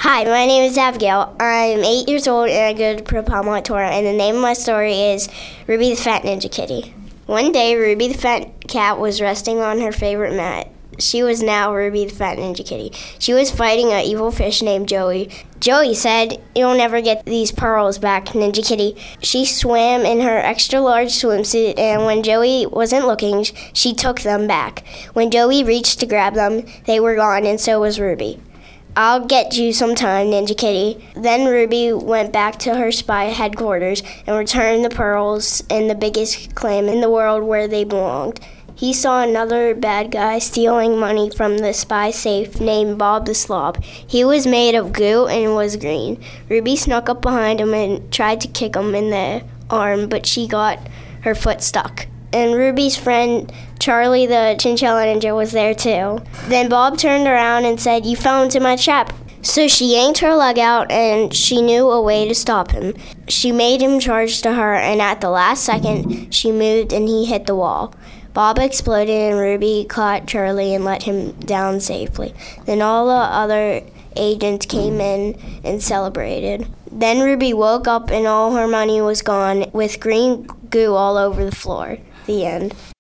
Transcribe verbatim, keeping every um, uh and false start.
Hi, my name is Abigail. I'm eight years old and I go to Propelmont Torah, and the name of my story is Ruby the Fat Ninja Kitty. One day, Ruby the Fat Cat was resting on her favorite mat. She was now Ruby the Fat Ninja Kitty. She was fighting an evil fish named Joey. Joey said, "You'll never get these pearls back, Ninja Kitty." She swam in her extra-large swimsuit, and when Joey wasn't looking, she took them back. When Joey reached to grab them, they were gone, and so was Ruby. "I'll get you sometime, Ninja Kitty." Then Ruby went back to her spy headquarters and returned the pearls in the biggest claim in the world where they belonged. He saw another bad guy stealing money from the spy safe named Bob the Slob. He was made of goo and was green. Ruby snuck up behind him and tried to kick him in the arm, but she got her foot stuck. And Ruby's friend Charlie the Chinchilla Ninja was there too. Then Bob turned around and said, "You fell into my trap." So she yanked her leg out, and she knew a way to stop him. She made him charge to her, and at the last second, she moved and he hit the wall. Bob exploded, and Ruby caught Charlie and let him down safely. Then all the other agents came in and celebrated. Then Ruby woke up, and all her money was gone, with green goo all over the floor. The end.